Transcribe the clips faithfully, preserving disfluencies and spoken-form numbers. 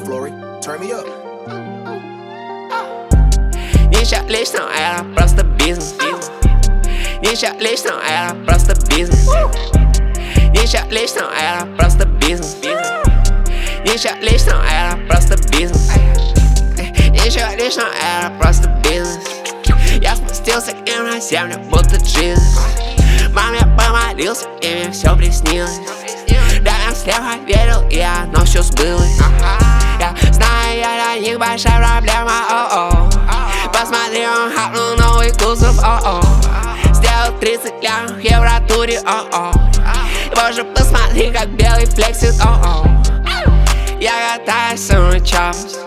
Flory, turn me up. Ничего личного, это просто бизнес. Ничего личного, это просто бизнес. Ничего личного, это просто бизнес. Ничего личного, это просто бизнес. Ничего личного, это просто бизнес. Я спустился к ним на землю, будто Джизус. Маме помолился, и мне все приснилось. Да, я слепо верил, и оно все сбылось. Я знаю, я для них большая проблема, о-о. Посмотри, он хапнул новый кузов, о-о. Сделал тридцать лямов в евротуре, о-о. Боже, посмотри, как белый флексит, о-о. Я катаюсь в своем чапс.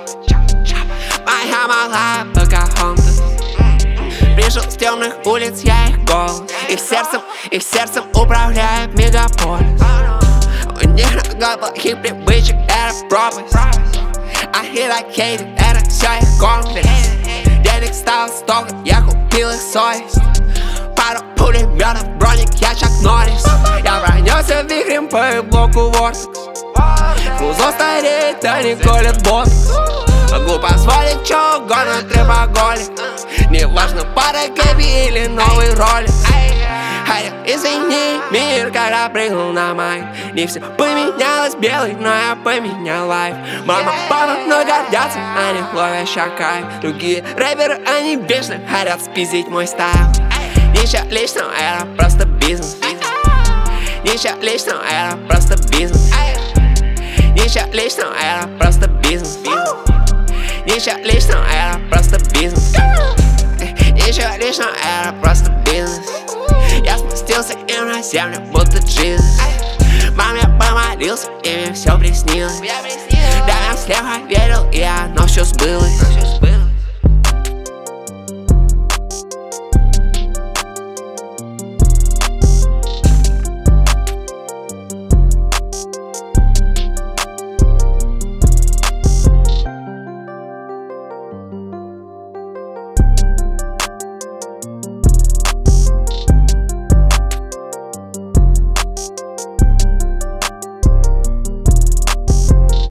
Моя малая Покахонтас. Пришел с темных улиц, я их голос. Их сердцем, их сердцем управляет мегаполис. У них много плохих привычек, это пропасть. А хилокейты, это все их комплекс. Денег стало столько, я купил их совесть. Пару пулеметов, броник, я Чак Норрис. Я пронесся вихрем по блоку Вортекс. Кузов стареет, а не колет ботокс. Могу позволить чё угодно, трепоголик. Неважно, пара кэби или новый ролик. Хотел изменить мир, когда прыгнул на майк. Не все поменялось белый, но я поменял лайф. Мама, папа, но гордятся, они ловят кайф. Другие рэперы, они бешены, хотят спиздить мой стайл. Ничего личного, это просто бизнес. Ничего личного, это просто бизнес. Ничего личного, это просто бизнес. Ничего личного, это просто бизнес. Ничего личного, это просто бизнес. Я спустился к ним на землю, будто Джизус. Маме помолился, и мне все приснилось. Да, я слепо верил, и оно все сбылось.